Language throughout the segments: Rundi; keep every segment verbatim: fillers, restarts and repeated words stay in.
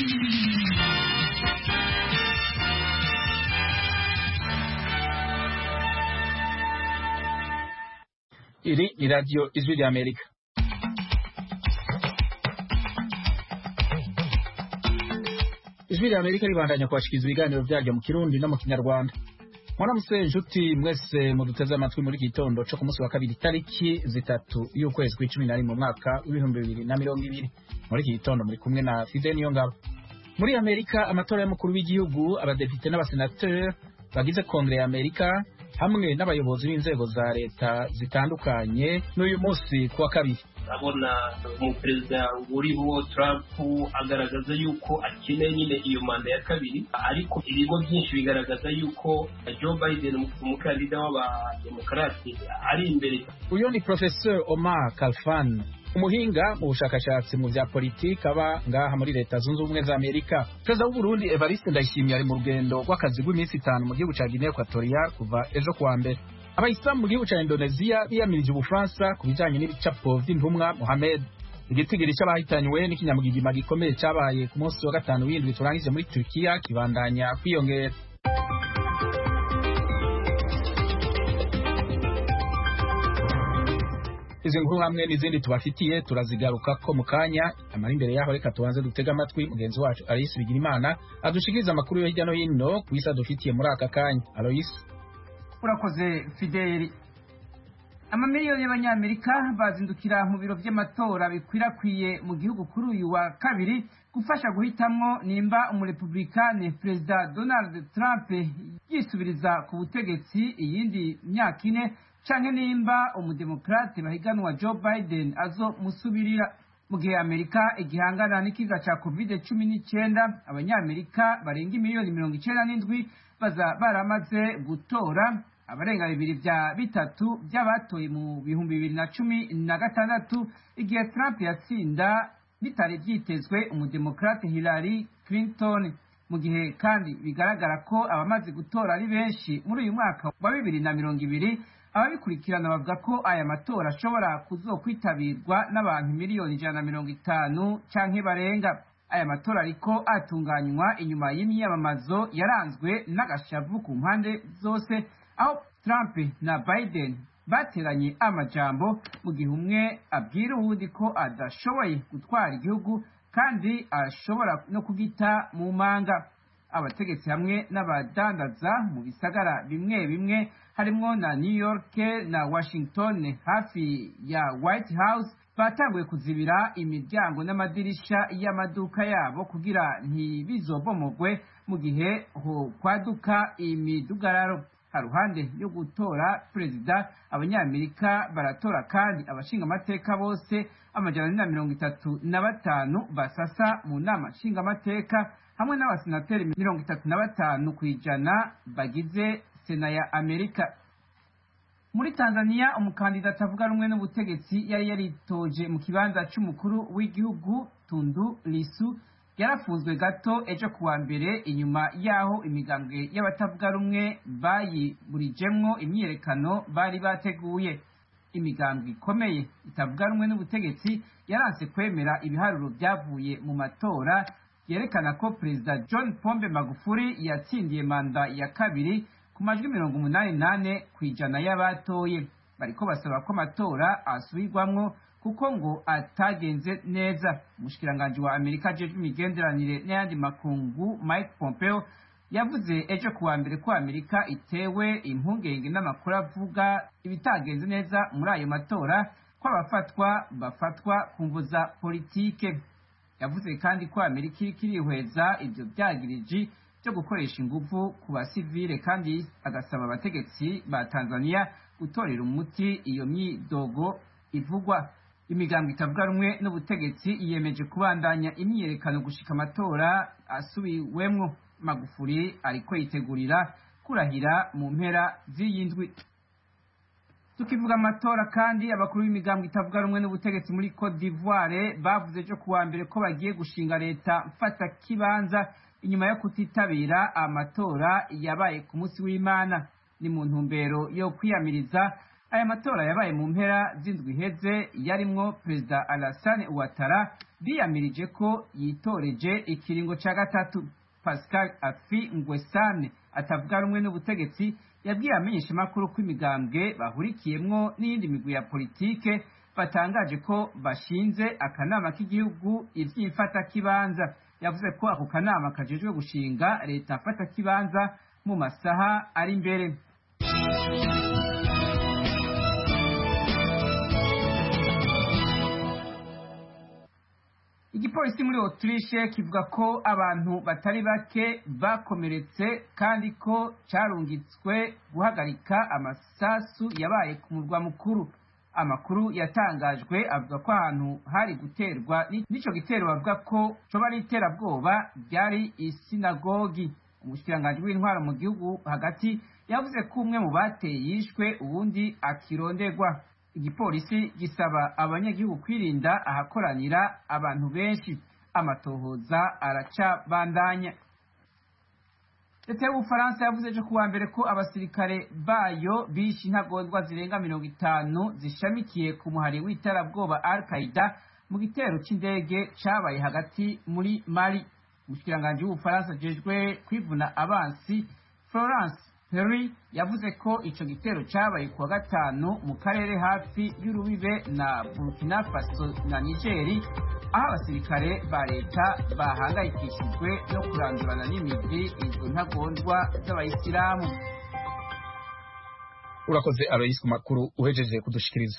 Iri ni radio Ijwi rya Amerika. Ijwi rya Amerika ribandanya kwashikiriza ibiganiro byaryo mu Kirundi no mu Kinyarwanda. Mwaramutse inshuti mwese muduteze amatwi muri gitondo cyo ku munsi wa kabiri tariki zitatu y'ukwezi kwa cumi na rimwe mu mwaka w'ibihumbi bibiri na mirongo ibiri. Muri iki gitondo muri kumwe na Fidel Niyongabo. Muri Amerika amatora y'umukuru w'igihugu, abadepite n'abasenateri bagize Kongere ya Amerika hamwe n'abayobozi b'inzego za leta zitandukanye n'uyu munsi kuwa kabiri. Abona umuperezida uriho Trump agaragaza yuko akeneye nyine iyo manda ya kabiri, ariko ibigo byinshi bigaragaza yuko Joe Biden umukandida w'abademokarati ari imbere. Uyo ni Professor Omar Kalfan, umuhinga mu bushakashatsi mu bya politiki aba ngaha muri leta zunze ubumwe za Amerika. Perezida w'u Burundi Evariste Ndayishimiye ari mu rugendo rw'akazi rw'iminsi itanu mu gihugu ca Guinea Equatorial kuva ejo kuwa mbere. Abayisilamu mu gihugu ca Indonesia biyamirije Ubufaransa ku bijanye n'ibicapo vy'intumwa Mohamed. Igitigiri c'abahitanywe n'ikinyamugigima gikomeye cabaye ku munsi wa gatanu w'indwi turangije muri Turkiya kibandanya kwiyongera. Izi nkuru hamwe n'izindi tubafitiye turazigaruka ko mu kanya, amara imbere yaho reka tubanze dutega amatwi mugenzi wacu Aloyse Bigirimana adushikiriza amakuru yo hirya no hino ku isi adufitiye muri aka kanya. Aloyse. Urakoze Fideli. Amamiliyoni y'abanyamerika bazindukira mu biro vy'amatora bikwirakwiye mu gihugu kuri uyu wa kabiri gufasha guhitamwo nimba umurepublikane Perezida Donald Trump yisubiriza ku butegetsi iyindi myaka ine canke nimba umudemokrate bahiganwa Joe Biden azo musubirira. Mu gihe Amerika igihangana n'ikiza ca covid cumi n'icenda, abanyamerika barenga miliyoni mirongo icenda n'indwi baza baramaze gutora. Abarenga bibiri vya bitatu by'abatoye mu bihumbi bibiri na cumi na gatandatu igihe Trump yatsinda bitari vyitezwe umudemokrate Hillary Clinton. Mu gihe kandi bigaragara ko abamaze gutora ari benshi muri uyu mwaka wa bibiri na mirongo ibiri, ababikurikirana bavuga ko aya matora ashobora kuzokwitabirwa n'abantu miliyoni ijana na mirongo itanu canke barenga. Aya matora ariko atunganywa inyuma y'imyiyamamazo yaranzwe n'agashavu ku mpande zose, aho Trump na Biden bateranye amajambo mu gihe umwe abwira uwundi ko adashoboye gutwara igihugu kandi ashobora no kugita mu manga. Abategetsi hamwe n'abadandaza mu bisagara bimwe bimwe harimwo na New York na Washington hafi ya White House batanguye kuzibira imiryango n'amadirisha y'amaduka yabo kugira ntibizobomogwe mu gihe ho kwaduka imidugararo. Haruhande yo gutora perezida, abanyamerika baratora kandi abashinga amateka bose amajana na mirongo itatu na batanu basasa mu nama nshinga amateka hamwe n'abasenateri mirongo itatu na batanu kwijana bagize Sena ya Amerika. Muri Tanzania umukandida atavuga rumwe n'ubutegetsi yari yaritoje mu kibanza c'umukuru w'igihugu Tundu Lissu yarafunzwe gato ejo kuwa mbere inyuma yaho imigambwe y'abatavuga rumwe bayiburijemwo imyiyerekano bari bateguye. Imigambwe ikomeye itavuga rumwe n'ubutegetsi yaranse kwemera ibiharuro byavuye mu matora yerekana ko Perezida John Pombe Magufuli yatsindiye manda ya kabiri ku majwi mirongo umunani nane kwijana y'abatoye. Bariko basaba ko amatora asubirwamwo kuko ngo atagenze neza. Umushikiranganje wa Amerika ajejwe imigenderanire n'ayandi makungu Mike Pompeo yavuze ejo kuwa mbere ko Amerika itewe impungenge n'amakuru avuga ibitagenze neza muri ayo matora, ko abafatwa bafatwa ku mvo za politike. Yavuze kandi ko Amerika iriko irihweza ivyo vyagiriji byo gukoresha inguvu ku basivile, kandi agasaba abategetsi ba Tanzania gutorera umuti iyo myidogo ivugwa. Imigambwe itavuga rumwe n'ubutegetsi yiyemeje kubandanya imyiyerekano gushika amatora asubiwemwo. Magufuli ariko yitegurira kurahira mu mpera z'iyindwi. Tukivuga amatora kandi abakuru b'imigambwe itavuga rumwe n'ubutegetsi muri Cote d'Ivoire bavuze ejo kuwa mbere ko bagiye gushinga leta mfata kibanza inyuma yo kutitabira amatora yabaye ku munsi w'Imana. Ni mu ntumbero yo kwiyamiriza aya matora yabaye mu mpera z'indwi iheze yarimwo perezida Alassane Ouattara biyamirije ko yitoreje ikiringo ca gatatu. Pascal Afi Ngwesane atavuga rumwe n'ubutegetsi yabwiye amenyeshamakuru ko imigambwe bahurikiyemwo n'iyindi migwi ya politike batangaje ko bashinze akanama k'igihugu ivy'imfata kibanza. Yavuze ko ako kanama kajejwe gushinga leta afata kibanza mu masaha ari imbere. Igipolisi muri Autriche kivuga ko abantu batari bake bakomeretse kandi ko carungitswe guhagarika amasasu yabaye ku murwa mukuru. Amakuru yatangajwe avuga ko ahantu hari guterwa n'ico gitero bavuga ko coba ari iterabwoba ryari isinagogi. Umushikiranganji w'intwaro mu gihugu hagati yavuze ko umwe mu bateye yishwe uwundi akironderwa. Igipolisi gisaba abanyagihugu kwirinda ahakoranira abantu benshi. Amatohoza aracabandanya. Leta y'Ubufaransa yavuze ejo kuwa mbere ko abasirikare bayo bishe intagondwa zirenga mirongo itanu zishamikiye ku muhari w'iterabwoba Al-Qaeda mu gitero c'indege cabaye hagati muri Mali. Umushikiranganji w'Ubufaransa ajejwe kwivuna abansi Florence Perry yavuze ko ico gitero cabaye kuwa gatanu mu karere hafi y'urubibe na Burkina Faso na Niger, aho abasirikare ba leta bahangayikishijwe no kurandurana n'imigwi izo ntagondwa z'abayisilamu. Urakoze Alois ku makuru uhejeje kudushikiriza.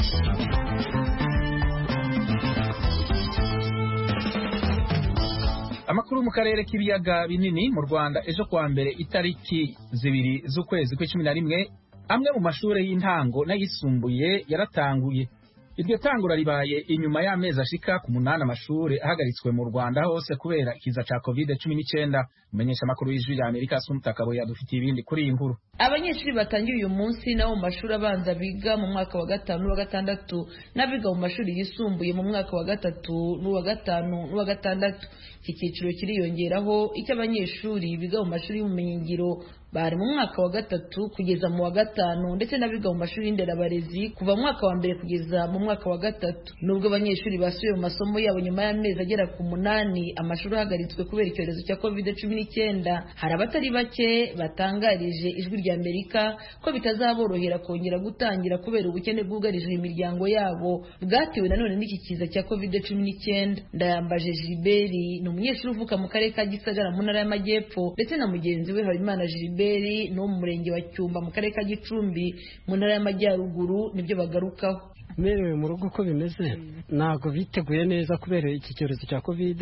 Amakuru mu karere k'ibiyaga binini mu Rwanda ejo kuwa mbere itariki zibiri z'ukwezi kw'icumi na rimwe amwe mu mashure y'intango n'ayisumbuye yaratanguye. Iryo tangura ribaye inyuma y'amezi ashika ku munani amashure ahagaritswe mu Rwanda hose kubera ikiza ca covid cumi n'icenda. Umenyesha amakuru y'ijwi rya Amerika Asumtakabo yadufitiye ibindi kuri iyi nkuru. Abanyeshuri batangiye uyu munsi nabo mu mashuri abanza biga mu mwaka wa gatanu n'uwa gatandatu n'abiga mu mashuri yisumbuye mu mwaka wa gatatu n'uwa gatanu n'uwa gatandatu. Iki cyiciro kiriyongeraho icyo abanyeshuri biga mu mashuri y'ubumenyingiro bari mu mwaka wa gatatu kugeza mu wa gatanu ndetse n'abiga mu mashuri y'inderabarezi kuva mu mwaka wa mbere kugeza mu mwaka wa gatatu. Nubwo abanyeshuri basubiye mu masomo yabo nyuma y'amezi agera ku munani amashuri ahagaritswe kubera icyorezo cya covid cumi n'icyenda, hari abatari bake batangarije ijwi rya Amerika ko bitazaborohera kongera gutangira kubera ubukene bwugarije imiryango yabo bwatewe nanone n'iki kiza cya covid cumi n'icyenda. Ndayambaje Gilbert ni umunyeshuri uvuka mu karere ka Gisagara mu ntara y'Amajyepfo ndetse na mugenzi we Habimana Gilbert no mu murenge wa Cyumba mu karere ka Gicumbi mu ntara y'Amajyaruguru nibyo bagarukaho. Merewe mu rugo ko bimeze ntago biteguye neza kubera iki cyorezo cya covid,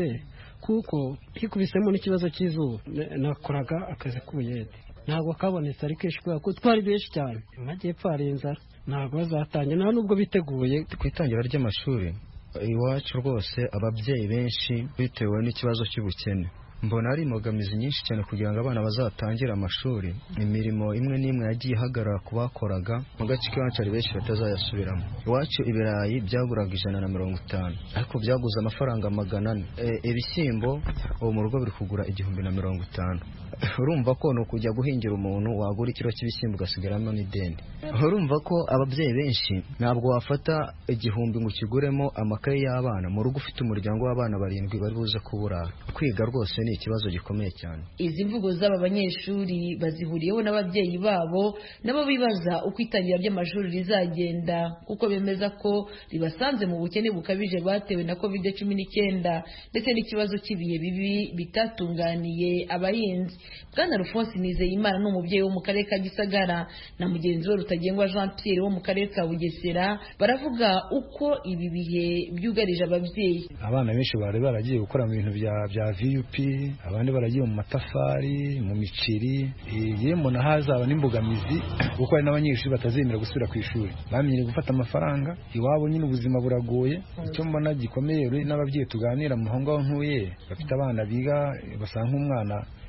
kuko hikubisemo n'ikibazo cy'izuba. Nakoraga akazi k'ubuyede ntabwo kabonetse ari kenshi kubera ko twari benshi cyane. Amajyepfo hari inzara ntabwo bazatangira nta nubwo biteguye ku itangira ry'amashuri. Iwacu rwose ababyeyi benshi bitewe n'ikibazo cy'ubukene mbona ari imbogamizi nyinshi cyane kugira ngo abana bazatangire amashuri. Imirimo imwe n'imwe yagiye ihagarara ku bakoraga mu gace k'iwacu ari benshi batazayasubiramo. Iwacu ibirayi byaguraga ijana na mirongo itanu ariko byaguze amafaranga magana ane. Ibishyimbo ubu mu rugo biri kugura igihumbi na mirongo itanu. Urumva ko ni ukujya guhingira umuntu wagura ikiro cy'ibishyimbo ugasigaramo n'ideni. Urumva ko ababyeyi benshi ntabwo wafata igihumbi ngo ukiguremo amakaye y'abana mu rugo ufite umuryango w'abana barindwi bari buze kuburara. Kwiga rwose ni ikibazo gikomeye cyane. Izi mvugo z'aba banyeshuri bazihuriyeho n'ababyeyi babo nabo bibaza uko itangira ry'amashuri rizagenda kuko bemeza ko ribasanze mu bukene bukabije batewe na covid cumi n'icyenda ndetse n'ikibazo cy'ibihe bibi bitatunganiye abahinzi. Bwana Alphonse Nizeyimana ni umubyeyi wo mu karere ka Gisagara na mugenzi we Rutagengwa Jean Pierre wo mu karere ka Bugesera baravuga uko ibi bihe byugarije ababyeyi. Abana benshi bari baragiye gukora mu bintu bya bya V U P, abandi baragiye mu matafari, mu miciri. Yemo na hazaba n'imbogamizi kuko hari n'abanyeshuri batazemera gusubira ku ishuri, bamenye gufata amafaranga iwabo. Nyine ubuzima buragoye. Icyo mbona gikomeye n'ababyeyi tuganira mu hongo ntuye bafite abana biga basanga umwana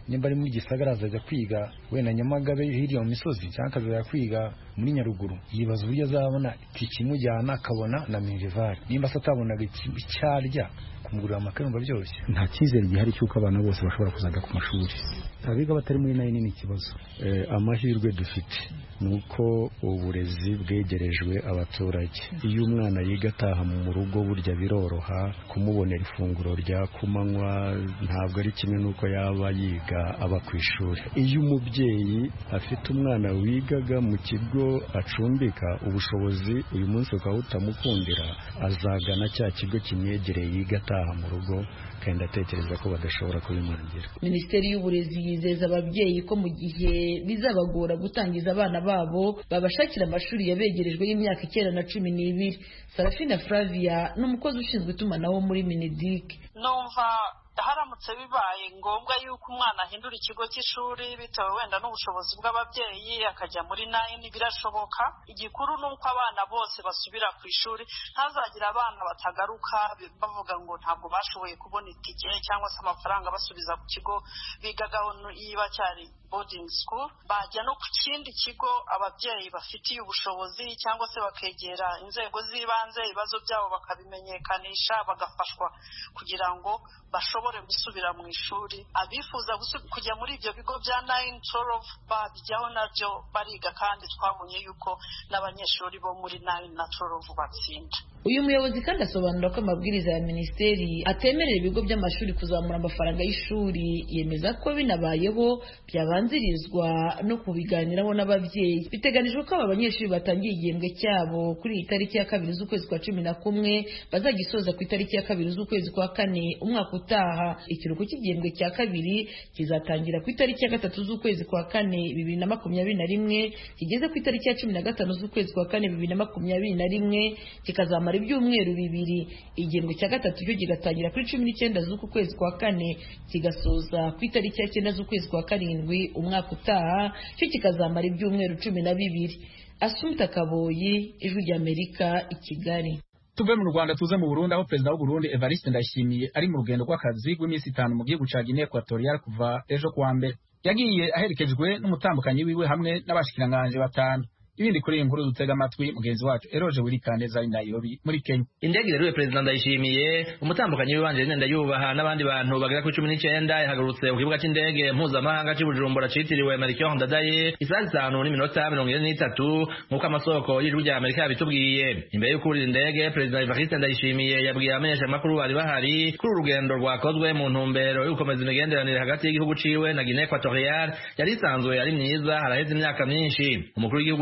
nimba ari muri gisagara azajya kwiga wenda Nyamagabe hirya mu misozi cyangwa akazajya kwiga muri Nyaruguru yibaza uburyo azabona ikimujyana akabona na minervari nimba se atabonaga icyarya kumugurira amakarumba byoroshye nta cyizere gihari cy'uko abana bose bashobora kuzaga ku mashuri abiga batari muri nayo nini ikibazo amahirwe dufite nuko uburezi bwegerejwe abaturage iyo umwana yiga ataha mu rugo burya biroroha kumubonera ifunguro rya kumanywa ntabwo ari kimwe nuko yaba yiga aba ku ishuri iyo umubyeyi afite umwana wigaga mu kigo acumbika ubushobozi uyu munsi ukaba utamukundira azagana cya kigo kimwegereye yiga ataha mu rugo kandi atekereza ko badashobora kubimangira. Minisiteri y'Uburezi yizeza ababyeyi ko mu gihe bizabagora gutangiza abana babo babashakira amashuri yabegerejwe y'imyaka icyenda na cumi n'ibiri. Sarafina Flavia n'umukozi ushinzwe itumanaho muri Mineduc. Numva haramutse bibaye ngombwa yuko umwana ahindura ikigo cy'ishuri bitewe wenda n'ubushobozi bw'ababyeyi akajya muri nine birashoboka. Igikuru ni uko abana bose basubira ku ishuri, ntazagira abana batagaruka bavuga ngo ntabwo bashoboye kubona itike cyangwa se amafaranga basubiza ku kigo bigagaho yiba cyari boarding school, bajya no ku kindi kigo ababyeyi bafitiye ubushobozi cyangwa se bakegera inzego z'ibanze ibibazo byabo bakabimenyekanisha bagafashwa kugira ngo bashobore gusubira mu ishuri. Abifuza kujya muri ibyo bigo bya nine twelve babijyaho nabyo bariga kandi twabonye yuko n'abanyeshuri bo muri nine na twelve batsinda. Uyu muyobozi kandi asobanura ko amabwiriza ya minisiteri atemerera ibigo by'amashuri kuzamura amafaranga y'ishuri, yemeza ko binabayeho byabanzirizwa no kubiganiraho n'ababyeyi. Biteganijwe ko aba banyeshuri batangiye igihembwe cyabo kuri iyi tariki ya kabiri z'ukwezi kwa cumi na kumwe bazagisoza ku itariki ya kabiri z'ukwezi kwa kane umwaka utaha. Ikiruhuko cy'igihembwe cya kabiri kizatangira ku itariki ya gatatu z'ukwezi kwa kane bibiri na makumyabiri na rimwe kigeze ku itariki ya cumi na gatanu z'ukwezi kwa kane bibiri na makumyabiri na rimwe kikazamara ibyumweru bibiri. Igihembwe cya gatatu cyo kigatangira kuri cumi n'icyenda z'uku kwezi kwa kane kigasoza ku itariki ya cyenda z'ukwezi kwa karindwi umwaka utaha cyo kikazamara ibyumweru cumi na bibiri. Asumta Kaboyi, Ijwi ry'Amerika, i Kigali. Tuve mu Rwanda tuze mu Burundi aho Perezida w'u Burundi Evariste Ndayishimiye ari mu rugendo rw'akazi rw'iminsi itanu mu gihugu ca Guinea Equatorial kuva ejo kuwa mbere. Yagiye aherekejwe n'umutambukanyi wiwe hamwe n'abashikiranganje batanu. Ibindi kuri inkuru dutega amatwi mugenzi wacu Eroje Wirikaneza i Nairobi muri Kenya. Indege rero Perezida Ndayishimiye umutambukanyi wibanje nenda yubaha n'abandi bantu bagera ku cumi n'icyenda yahagurutse ku kibuga cy'indege mpuzamahanga cy'i Bujumbura citiriwe Melchior Ndadaye isaha zitanu n'iminota mirongo ine n'itatu nk'uko amasoko y'Ijwi ry'Amerika yabitubwiye. Imbere yo kurira indege Perezida Evariste Ndayishimiye yabwiye abamenyesha amakuru bari bahari kuri urugendo rwakozwe mu ntumbero yo gukomeza imigenderanire hagati y'igihugu ciwe na Guinea Equatorial yari isanzwe ari myiza haraheze imyaka myinshi. Umukuru w'igihugu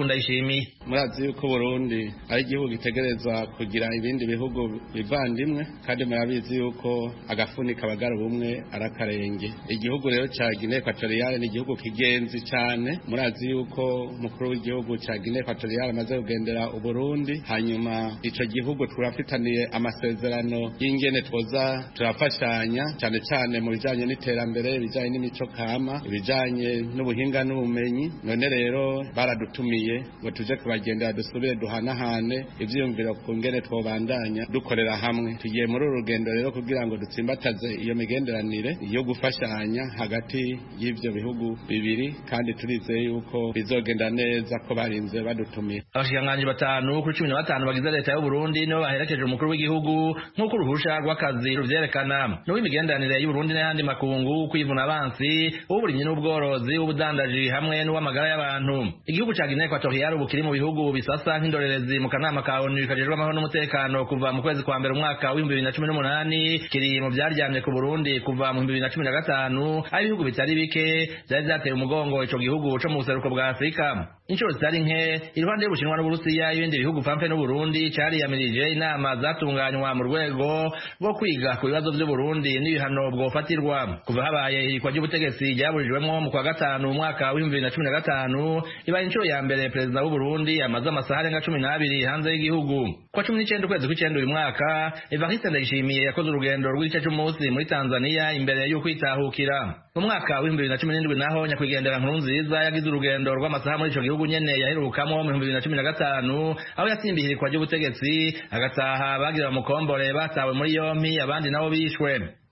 murazi yuko Burundi ari igihugu gitegereza kugira ibindi bihugu bivandimwe kandi murabizi yuko agafuni kabagara ubumwe arakarenge. Igihugu rero cya Guinea Equatorial ni igihugu kigenzi cyane. Murazi yuko umukuru w'igihugu cya Guinea Equatorial amaze kugendera u Burundi, hanyuma ico gihugu turafitaniye amasezerano y'ingene twoza turafashanya cyane cyane mu bijanye n'iterambere, ibijanye n'imico kama, ibijanye n'ubuhinga n'ubumenyi. None rero baradutumiye ngo tuje kubagendera dusubire duhanahane ivyiyumviro ku ngene twobandanya dukorera hamwe. Tugiye muri uru rugendo rero kugira ngo dutsimbataze iyo migenderanire yo gufashanya hagati y'ivyo bihugu bibiri kandi turizeye yuko bizogenda neza ko barinze badutumiye. Abashikiranganje batanu kuri cumi na batanu bagize leta y'u Burundi nibo baherekeje umukuru w'igihugu nk'uko uruhusha rw'akazi ruvyerekana. N'uwo imigenderanire y'u Burundi n'ayandi makungu kwivuna abansi, uburimyi n'ubworozi, ubudandaji hamwe n'uw'amagara y'abantu. Igihugu ca Guinea Equatorial ubu kiri mu bihugu bisasa nk'indorerezi mu kanama ka O N U kajejwe amahoro n'umutekano kuva mu kwezi kwa mbere umwaka w'ibihumbi bibiri na cumi n'umunani, kiri mu vyaryamye ku Burundi kuva mu bibiri na cumi na gatanu, aho ibihugu bitari bike vyari vyateye umugongo ico gihugu co mu buseruko bwa Afurika. Inshuro zitari nke iruhande y'Ubushinwa n'Uburusiya ibindi bihugu Famfe n'Uburundi cariyamirije inama zatunganywa mu rwego rwo kwiga ku bibazo vy'u Burundi n'ibihano bwofatirwa. Kuva habaye irikwa ry'ubutegetsi ryaburijwemwo mu kwa gatanu umwaka w'ibihumbi bibiri na cumi na gatanu, ibaye inshuro ya mbere Perezida w'u Burundi amaze amasaha arenga cumi n'abiri hanze y'igihugu. Kwa cumi n'icyenda ukwezi kw'icenda uyu mwaka Evariste Ndayishimiye yakoze urugendo rw'igice c'umunsi muri Tanzania imbere yo kwitahukira. Mu mwaka w'ibihumbi bibiri na cumi n'indwi naho nyakwigendera Nkurunziza yagize urugendo rw'amasaha muri ico gihugu nyene yaherukamwo mu bihumbi bibiri na cumi na gatanu, aho yatsimbiye irikwa ry'ubutegetsi agataha bagira bamukombore batawe muri yompi abandi nabo bishwe.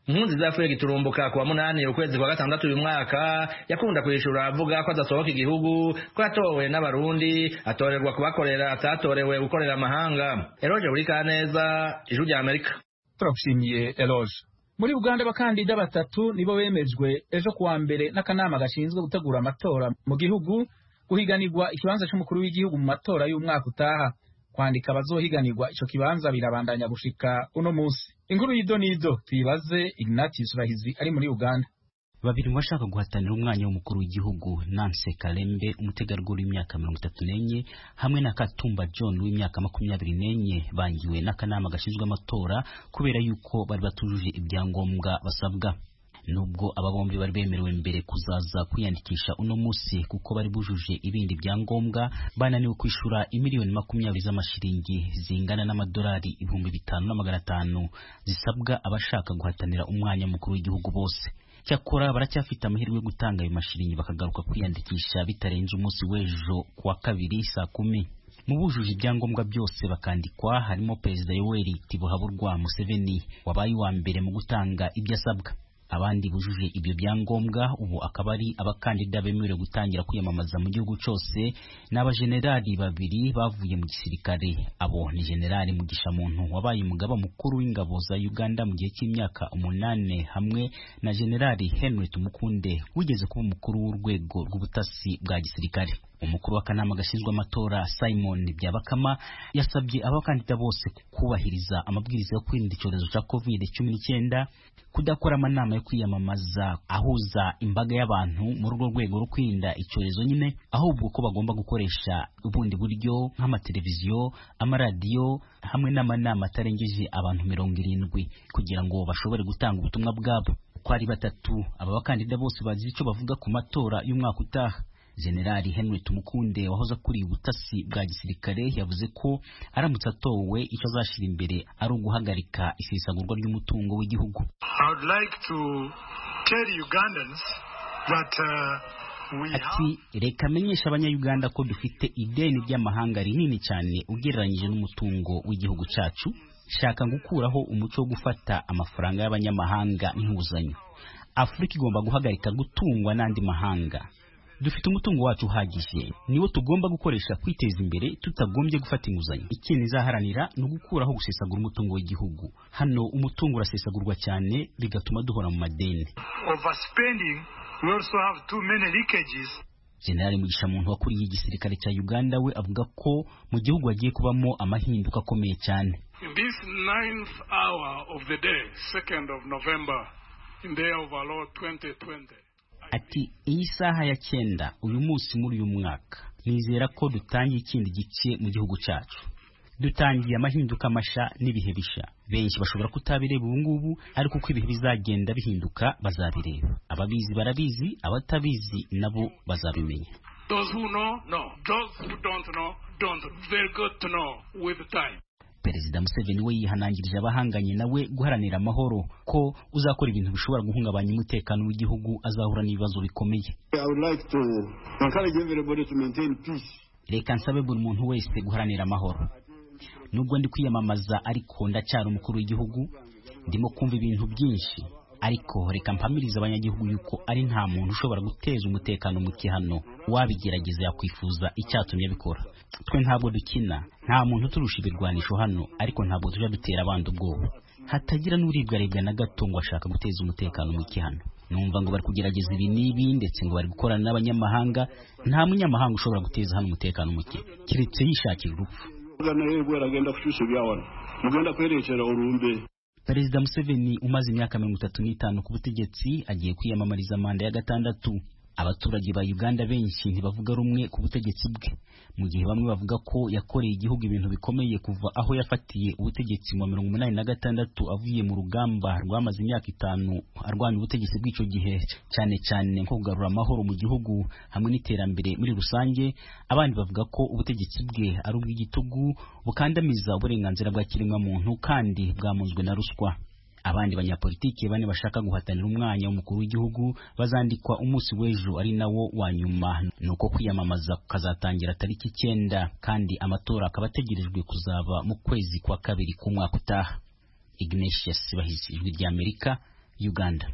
Impunzi zafuye giturumbuka kuwa munani ukwezi kwa gatandatu uyu mwaka yakunda kwishura avuga ko adasohoka igihugu ko atowe n'abarundi atorerwa kubakorera atatorewe gukorera amahanga. Eloge Burikaneza, Ijwi rya Amerika. Turakushimiye Eloge. Muri Uganda abakandida batatu nibo bemejwe ejo kuwa mbere n'akanama gashinzwe gutegura amatora mu gihugu guhiganirwa ikibanza cy'umukuru w'igihugu mu matora y'umwaka utaha. Kwandika abazohiganirwa ico kibanza birabandanya gushika uno munsi. Inkuru y'idonido tuyibaze Ignatius Bahizi ari muri Uganda. Babiri mu bashaka guhatanira umwanya w'umukuru w'igihugu, Nancy Kalembe umutegarugori w'imyaka mirongo itatu n'enye hamwe na Katumba John w'imyaka makumyabiri n'enye bangiwe n'akanama gashinzwe amatora kubera yuko bari batujuje ibyangombwa basabwa. Nubwo aba bombi bari bemerewe mbere kuzaza kwiyandikisha uno munsi kuko bari bujuje ibindi byangombwa, bananiwe kwishura imiliyoni makumyabiri z'amashiringi zingana n'amadolari ibihumbi bitanu na magana atanu zisabwa abashaka guhatanira umwanya mukuru w'igihugu bose. Cyakora baracyafite amahirwe yo gutanga ayo mashiringi bakagaruka kwiyandikisha bitarenze umunsi w'ejo kuwa kabiri saa kumi. Mu bujuje ibyangombwa byose bakandikwa harimo Perezida Yoweri Tibuhaburwa Museveni wabaye wa mbere mu gutanga ibyo asabwa. Abandi bujuje ibyo byangombwa ubu akaba ari abakandida bemerewe gutangira kwiyamamaza mu gihugu cyose n'abajenerali babiri bavuye mu gisirikare. Abo ni Generali Mugisha Muntu wabaye umugaba mukuru w'ingabo za Uganda mu gihe cy'imyaka umunane hamwe na Generali Henry Tumukunde wigeze kuba umukuru w'urwego rw'ubutasi bwa gisirikare. Umukuru w'akanama gashinzwe amatora Simon Byabakama yasabye abakandida bose kubahiriza amabwiriza yo kwirinda icyorezo cya covid cumi n'icyenda, kudakora amanama yo kwiyamamaza ahuza imbaga y'abantu mu rugo rwego rwo kwirinda icyorezo nyine, ahubwo ko bagomba gukoresha ubundi buryo nk'amateleviziyo, amaradiyo hamwe n'amanama atarengeje abantu mirongo irindwi kugira ngo bashobore gutanga ubutumwa bwabo. Uko ari batatu aba bakandida bose bazi icyo bavuga ku matora y'umwaka utaha. Generali Henry Tumukunde wahoze kuri ubutasi bwa gisirikare yavuze ko aramutse atowe icyo azashira imbere ari uguhagarika isesagurwa ry'umutungo w'igihugu. I would like to tell Ugandans that uh, we Ati reka menyesha abanya-Uganda ko dufite ideni ry'amahanga rinini cyane ugereranyije n'umutungo w'igihugu cyacu. Shaka gukuraho umuco wo gufata amafaranga y'abanyamahanga nk'inguzanyo. Afurika igomba guhagarika gutungwa n'andi mahanga. Dufite umutungo wacu uhagije niwo tugomba gukoresha kwiteza imbere tutagombye gufata inguzanyo. Ikintu izaharanira no gukuraho gusesagura umutungo w'igihugu. Hano umutungo urasesagurwa cyane bigatuma duhora mu madeni. Overspending, we also have too many leakages. Generali Mugisha Muntu wakuriye igisirikare cya Uganda we avuga ko mu gihugu hagiye kubamo amahinduka akomeye cyane. In this ninth hour of the day, second of November, in the year of our Lord twenty twenty. Ati iyi saha ya cyenda uyu munsi muri uyu mwaka nizera ko dutangiye ikindi gice mu gihugu cyacu. Dutangiye amahinduka masha n'ibihe bisha. Benshi bashobora kutabireba ubu ngubu ariko uko ibihe bizagenda bihinduka bazabireba. Ababizi barabizi, abatabizi nabo bazabimenya. Those who know, know. Those who don't know, don't. Very good to know with time. Perezida Museveni we yihanangirije abahanganye nawe guharanira amahoro ko uzakora ibintu bishobora guhungabanya umutekano w'igihugu azahura n'ibibazo bikomeye. I would like to encourage everybody to maintain peace. Reka nsabe buri muntu wese guharanira amahoro. Nubwo ndi kwiyamamaza ariko ndacyari umukuru w'igihugu, ndimo kumva ibintu byinshi, ariko reka mpamiriza abanyagihugu yuko ari nta muntu ushobora guteza umutekano muke hano. Wabigerageza yakwifuza icyatumye bikora. Twe ntabwo dukina, nta muntu turusha ibirwanisho hano, ariko ntabwo tujya dutera abandi ubwoba. Hatagira n'uribwa rebwa na gato ngo ashaka guteza umutekano muke hano. Numva ngo bari kugerageza ibi n'ibi ndetse ngo bari gukorana n'abanyamahanga. Nta munyamahanga ushobora guteza hano umutekano muke kiretse yishakira urupfu. Perezida Museveni umaze imyaka mirongo itatu n'itanu ku butegetsi agiye kwiyamamariza manda ya gatandatu. Abaturage ba Uganda benshi ntibavuga rumwe ku butegetsi bwe, mu gihe bamwe bavuga ko yakoreye igihugu ibintu bikomeye kuva aho yafatiye ubutegetsi mu mirongo umunani na gatandatu avuye mu rugamba rwamaze imyaka itanu arwanya ubutegetsi bw'icyo gihe, cyane cyane nko kugarura amahoro mu gihugu hamwe n'iterambere muri rusange. Abandi bavuga ko ubutegetsi bwe ari ubw'igitugu bukandamiza uburenganzira bwa kiremwamuntu kandi bwamunzwe na ruswa. Abandi banyapolitiki bane bashaka guhatanira umwanya w'umukuru w'igihugu bazandikwa umunsi w'ejo ari nawo wa nyuma, nuko kwiyamamaza kazatangira tariki icyenda kandi amatora akaba ategerejwe kuzaba mu kwezi kwa kabiri k'umwaka utaha. Ignatius Bahizi, Ijwi ry'Amerika, Uganda.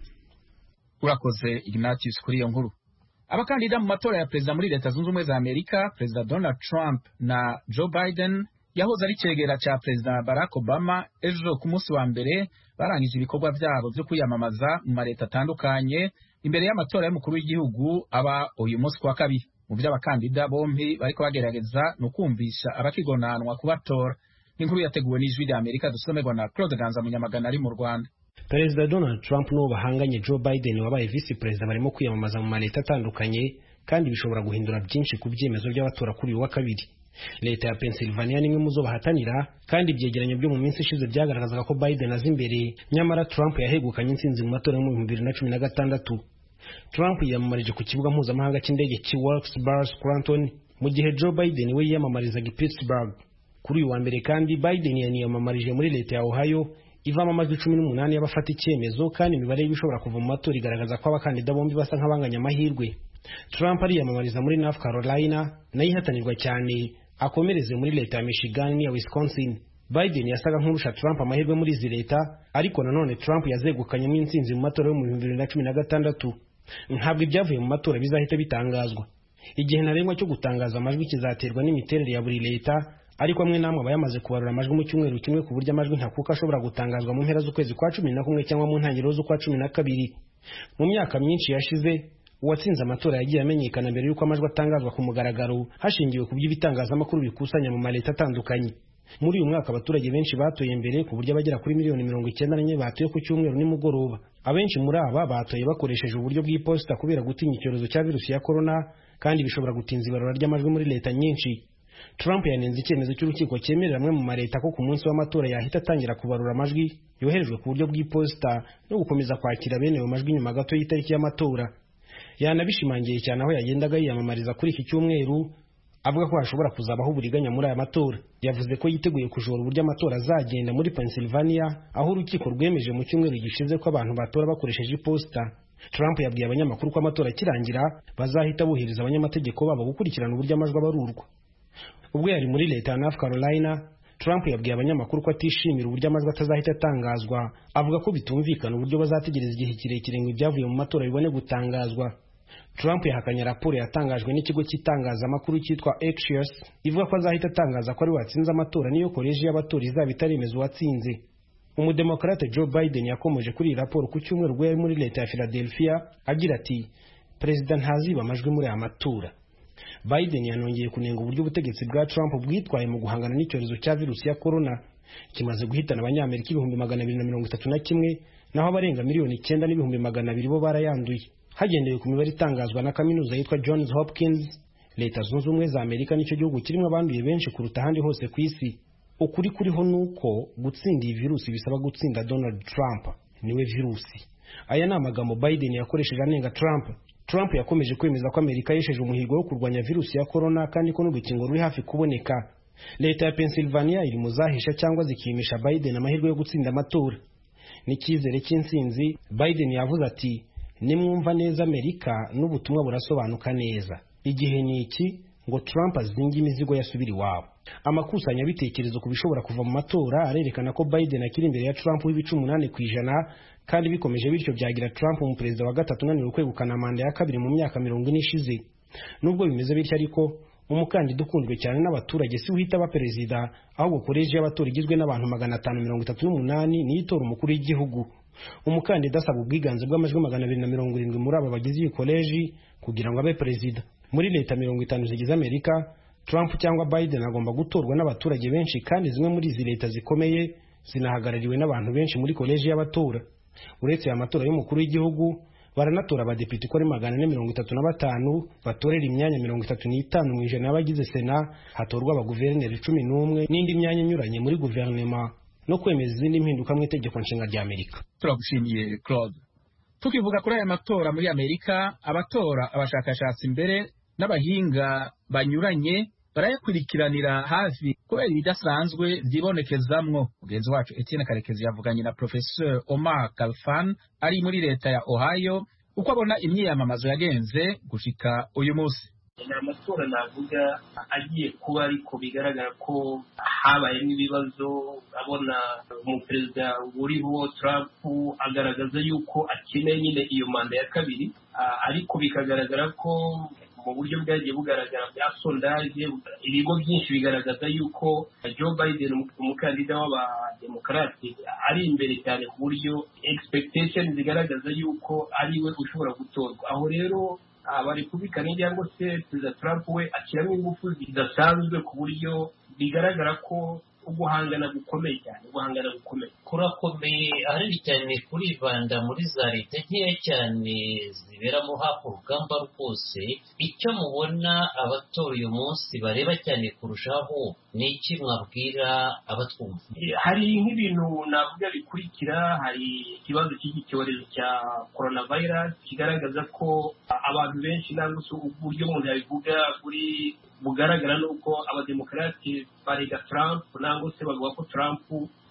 Urakoze Ignatius kuri iyo nkuru. Abakandida mu matora ya perezida muri Leta Zunze Ubumwe za Amerika, Perezida Donald Trump na Joe Biden yahoze ari cegera ca Perezida Barack Obama, ejo ku munsi wa mbere barangije ibikorwa byabo byo kwiyamamaza mu mareta atandukanye imbere y'amatora y'umukuru w'igihugu aba uyu munsi kwa kabiri. Mu byo abakandida bombi bariko bagerageza no kumvisha abakigonanwa kubatora. Inkuru yateguwe n'Ijwi rya Amerika dusomerwa na Claude Ganza Munyamagana ari mu Rwanda. Perezida Donald Trump n'uwo bahanganye Joe Biden wabaye vice perezida barimo kwiyamamaza mu maleta atandukanye kandi bishobora guhindura byinshi ku byemezo by'abatora kuri uyu wa kabiri. Leta ya Pennsylvania nimwe muzo bahatanira kandi ibyegeranyo byo mu minsi ishize byagaragazaga ko Biden azi imbere, nyamara Trump yahegukanye intsinzi mu matora yo mu bibiri na cumi na gatandatu. Trump yiyamamarije ku kibuga mpuzamahanga cy'indege cy'i Wilkes-Barre Scranton mu gihe Joe Biden we yiyamamarizaga i Pittsburgh. Kuri uyu wa mbere kandi Biden yaniyamamarije muri leta ya Ohio ivamo amajwi cumi n'umunani y'abafata icyemezo kandi imibare y'ibishobora kuva mu matora igaragaza ko abakandida bombi basa nk'abanganya amahirwe. Trump ariyamamariza muri North Carolina nayo ihatanirwa cyane, akomereze muri leta ya Michigan n'iya Wisconsin. Biden yasaga nk'urusha Trump amahirwe muri izi leta, ariko nanone Trump yazegukanyemo intsinzi mu matora yo mu bibiri na cumi na gatandatu. Ntabwo ibyavuye mu matora bizahita bitangazwa. Igihe ntarengwa cyo gutangaza amajwi kizaterwa n'imiterere ya buri leta, ariko amwe namwe abayamaze kubarura amajwi mu cyumweru kimwe ku buryo amajwi ntakuka ashobora gutangazwa mu mpera z'ukwezi kwa cumi na kumwe cyangwa mu ntangiriro z'ukwa cumi na kabiri. Mu myaka myinshi yashize uwatsinze amatora yagiye amenyekana mbere y'uko amajwi atangazwa ku mugaragaro hashingiwe ku by'ibitangazamakuru bikusanya mu maleta atandukanye. Muri uyu mwaka abaturage benshi batoye mbere ku buryo abagera kuri miliyoni mirongo icyenda n'enye batoye ku cyumweru nimugoroba. Abenshi muri aba batoye bakoresheje uburyo bw'iposita kubera gutinya icyorezo cya virusi ya corona, kandi bishobora gutinza ibarura ry'amajwi muri leta nyinshi. Trump yanenze icyemezo cy'urukiko cyemerera amwe mu mareta ko ku munsi w'amatora yahita atangira kubarura amajwi yoherejwe ku buryo bw'iposita no gukomeza kwakira bene ayo majwi nyuma gato y'itariki y'amatora. Yanabishimangiye cyane aho yagendaga yiyamamariza kuri iki cyumweru, avuga ko hashobora kuzabaho uburiganya muri aya matora. Yavuze ko yiteguye kujora uburyo amatora azagenda muri Pennsylvania, aho urukiko rwemeje mu cyumweru gishize ko abantu batora bakoresheje iposita. Trump yabwiye abanyamakuru ko amatora akirangira bazahita bohereza abanyamategeko babo gukurikirana uburyo amajwi abarurwa. Ubwo yari muri leta ya North Carolina, Trump yabwiye abanyamakuru ko atishimira uburyo amajwi atazahita atangazwa, avuga ko bitumvikana uburyo bazategereza igihe kirekire ngo ibyavuye mu matora bibone gutangazwa. Trump yahakanye raporo yatangajwe n'ikigo cy'itangazamakuru cyitwa Axios ivuga ko azahita atangaza ko ari watsinze amatora niyo koleji y'abatora izaba itaremeza uwatsinze. Umudemokrate Joe Biden yakomeje kuri iyi raporo ku cyumweru ubwo yari muri leta ya Philadelphia agira ati perezida ntaziba amajwi muri aya matora. Biden yanongeye kunenga uburyo ubutegetsi bwa Trump bwitwaye mu guhangana n'icyorezo cya virusi ya corona kimaze guhitana abanyamerika ibihumbi magana abiri na mirongo itatu na kimwe, naho abarenga miliyoni icyenda n'ibihumbi magana abiri bo barayanduye. Hagendewe ku mibare itangazwa na kaminuza yitwa Johns Hopkins, Leta Zunze Ubumwe za Amerika nicyo gihugu kirimo abanduye benshi kuruta ahandi hose ku isi. Ukuri kuriho nuko gutsinda iyi virusi bisaba gutsinda Donald Trump, niwe virusi. Aya ni amagambo Biden yakoresheje anenga Trump. Trump yakomeje kwemeza ko Amerika yesheje umuhigo wo kurwanya virusi ya corona kandi ko n'urukingo ruri hafi kuboneka. Leta ya Pennsylvania iri mu zahisha cyangwa zikimisha Biden amahirwe yo gutsinda amatora. N'icyizere cy'intsinzi, Biden yavuze ati nimwumva neza Amerika n'ubutumwa burasobanuka neza. Igihe ni iki ngo Trump azinga imizigo yasubira iwabo. Amakusanya bitekerezo ku bishobora kuva mu matora arerekana ko Biden akiri imbere ya Trump w'ibice umunani ku ijana, kandi bikomeje bityo byagira Trump mu perezida wa gatatu unaniwe kwegukana manda ya kabiri mu myaka mirongo ine ishize. Nubwo bimeze bityo ariko umukandida ukunzwe cyane n'abaturage si uhita aba perezida, ahubwo koleji y'abatora igizwe n'abantu magana atanu mirongo itatu n'umunani niyo itora umukuru w'igihugu. Umukandida asaba ubwiganze bw'amajwi magana abiri na mirongo irindwi muri aba bagize iyi koleji kugira ngo abe perezida. Muri leta mirongo itanu zigize Amerika, Trump cyangwa Biden agomba gutorwa n'abaturage benshi, kandi zimwe muri izi leta zikomeye zinahagarariwe n'abantu benshi muri koleji y'abatora. Uretse aya matora y'umukuru w'igihugu, baranatora abadepite uko ari magana ane mirongo itatu na batanu batorera imyanya mirongo itatu n'itanu mu ijana y'abagize Sena, hatorwa abaguverineri cumi n'umwe n'indi myanya inyuranye muri guverinoma no kwemeza izindi mpinduka mu itegeko nshinga rya Amerika. Turagushimiye Claude. Tukivuga kuri aya matora muri Amerika, abatora, abashakashatsi imbere n'abahinga banyuranye barayakurikiranira hafi kubera ibidasanzwe byibonekezamwo. Mugenzi wacu Etienne Karekezi yavuganye na Professeur Omar Kalfan ari muri leta ya Ohio uko abona imyiyamamazo yagenze gushika uyu munsi. ni amatora navuga agiye kuba ariko bigaragara ko habayemo ibibazo. Abona umuperezida uriho Trump agaragaza yuko akeneye nyine iyo manda ya kabiri, ariko bikagaragara ko mu buryo bwagiye bugaragara bya sondaje ibigo byinshi bigaragaza yuko Joe Biden umukandida w'abademokarate ari imbere cyane ku buryo expectation zigaragaza yuko ari we ushobora gutorwa. Aho rero abarepublikani cyangwa se perezida Trump we ashyiramo ingufu zidasanzwe ku buryo bigaragara ko uguhangana gukomeye cyane uguhangana gukomeye kurakomeye ahanini cyane kuribanda muri za leta nkeya cyane ziberamo hafi urugamba rwose. Icyo mubona abatora uyu munsi bareba cyane kurushaho ni iki mwabwira abatwumva? Hari nk'ibintu navuga bikurikira. Hari ikibazo cy'iki cyorezo cya coronavirus kigaragaza ko abantu benshi nangwa se uburyo umuntu yabivuga buri bugaragara nuko abademokarate barega Trump nangwa se bavuga ko Trump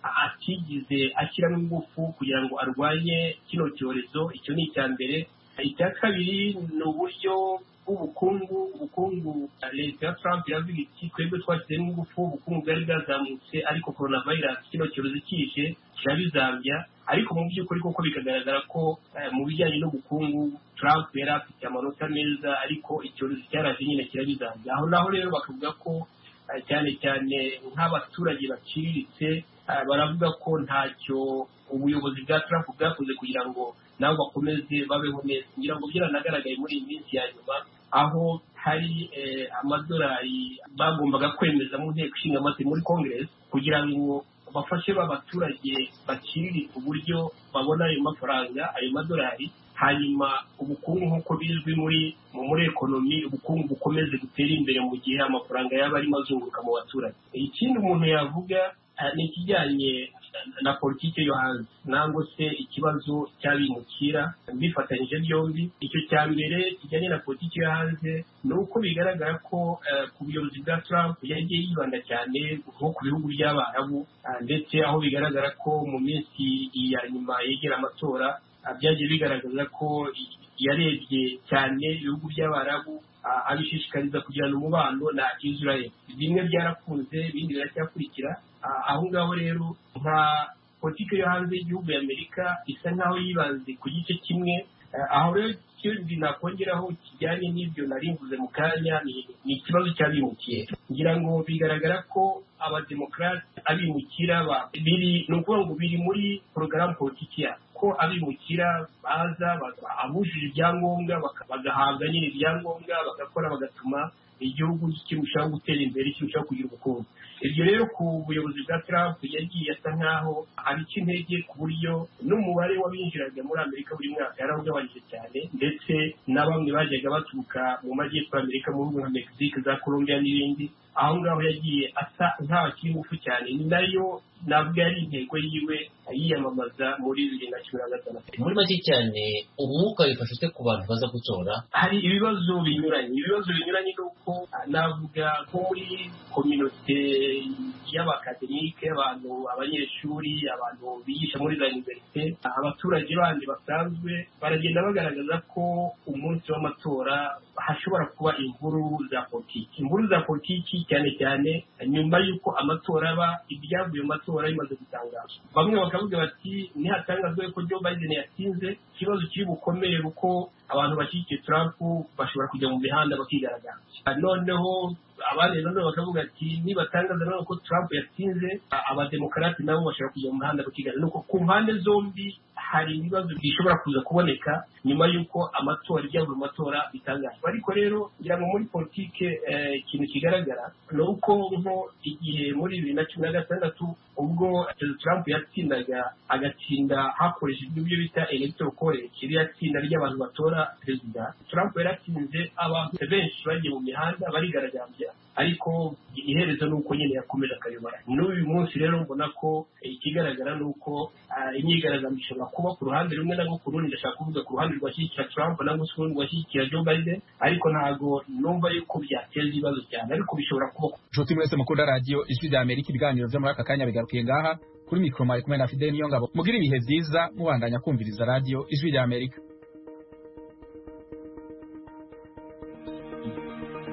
atigize ashyiramo ingufu kugira ngo arwanye kino cyorezo. Icyo ni icya mbere. Icya kabiri ni uburyo bw'ubukungu. Ubukungu leta ya Trump yavuga iti twebwe twashyizemo ingufu, ubukungu bwari bwazamutse ariko coronavirus kino cyorezo kije kirabizambya. Ariko mu by'ukuri koko bikagaragara ko mu bijyanye n'ubukungu Trump yari afite amanota meza, ariko icyorezo cyaraje nyine kirabizambya. Aho naho rero bakavuga ko cyane cyane nk'abaturage baciriritse baravuga ko ntacyo ubuyobozi bwa Trump bwakoze kugira ngo nabo bakomeze babeho neza. Ngira ngo byaranagaragaye muri iyi minsi ya nyuma aho hari amadolari bagombaga kwemeza mu nteko ishinga amategeko muri Congress kugira ngo bafashe b'abaturage baciriritse uburyo babona ayo mafaranga ayo madolari, hanyuma ubukungu nk'uko bizwi muri muri ekonomi ubukungu bukomeze gutera imbere mu gihe amafaranga yaba arimo azunguruka mu baturage. Ikindi umuntu yavuga ni ikijyanye na politiki yo hanze nangwa se ikibazo cy'abimukira bifatanyije byombi. Icyo cya mbere kijyanye na politiki yo hanze ni uko bigaragara ko ku buyobozi bwa Trump yagiye yibanda cyane nko ku bihugu by'Abarabu, ndetse aho bigaragara ko mu minsi ya nyuma yegera amatora byagiye bigaragaza ko yarebye cyane ibihugu by'Abarabu abishishikariza kugirana umubano na Israel. Bimwe byarakunze ibindi biracyakurikira. Aho ngaho rero nka politiki yo hanze y'igihugu y'Amerika isa nkaho yibanze ku gice kimwe. Aho rero ikindi nakongeraho kijyanye n'ibyo nari mvuze mu kanya ni ikibazo cy'abimukira. Ngira ngo bigaragara ko abademokarate abimukira biri ni ukuvuga ngo biri muri porogaramu politiki yabo ko abimukira baza abujije ibyangombwa bagahabwa nyine ibyangombwa bagakora bagatuma igihugu kirushaho gutera imbere kirushaho kugira ubukungu. Ibyo rero ku buyobozi bwa Trump yagiye asa nkaho abica intege ku buryo n'umubare w'abinjiraga muri Amerika buri mwaka yarawugabanyije cyane, ndetse na bamwe bajyaga baturuka mu majyepfo y'Amerika mu bihugu nka Mexique za Colombia n'ibindi. Aho ngaho yagiye asa nkaho akiri ingufu cyane. Ni nayo nabwo yari intego yiwe yiyamamaza muri bibiri na cumi na gatandatu. Muri make cyane umwuka wifashe ute ku bantu baza gutora? Hari ibibazo binyuranye ibibazo binyuranye nuko navuga ko muri kominote y'abakademike, abantu abanyeshuri, abantu bigisha muri za universite, abaturage bandi basanzwe baragenda bagaragaza ko umunsi w'amatora hashobora kuba inkuru za politiki inkuru za politiki cyane cyane nyuma y'uko amatora aba ibyavuye mu matora bimaze gutangazwa. Bamwe bakavuga bati nihatangazwe ko Joe Biden yatsinze ikibazo kiri bukomeye kuko abantu bashyigikiye Trump bashobora kujya mu mihanda bakigaragaza. Noneho abandi noneho bakavuga ati nibatangaza noneho ko Trump yatsinze abademokarate nabo bashobora kujya mu mihanda bakigaragaza. Nuko ku mpande zombi hari ibibazo bishobora kuza kuboneka nyuma y'uko amatora ibyavuye mu matora bitangazwa. Ariko rero ngira ngo muri politike ikintu kigaragara ni uko nko igihe muri bibiri na cumi na gatandatu ubwo Trump yatsindaga agatsinda hakoreshejwe ibyo bita electoral college, iriya tsinda ry'abantu batora perezida, Trump yaratsinze abantu benshi bagiye mu mihanda barigaragambya, ariko iherezo ni uko nyine yakomeje akayobora. N'uyu munsi rero mbona ko ikigaragara ni uko imyigaragambyo ishobora kuba ku ruhande rumwe nangwa ku rundi. Ndashaka kuvuga ku ruhande rwashyigikira Trump nangwa se urundi rwashyigikira Joe Biden, ariko ntabwo numva yuko byateza ibibazo cyane, ariko bishobora kuba. Nshuti mwese mukunda radio Ijwi rya Amerika, ibiganiro byo muri aka kanya bigarukiye ngaha kuri mikoro mari kumwe na Fidel Niyongabo. Mugira ibihe byiza mubandanya kumviriza radio Ijwi rya Amerika.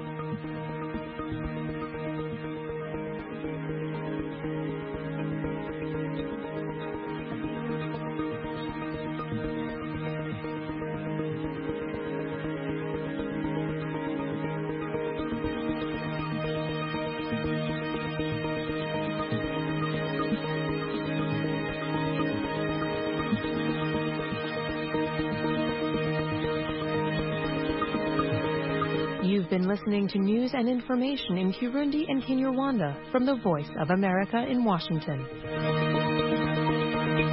You've been listening to news and information in Kirundi and Kinyarwanda from the Voice of America in Washington.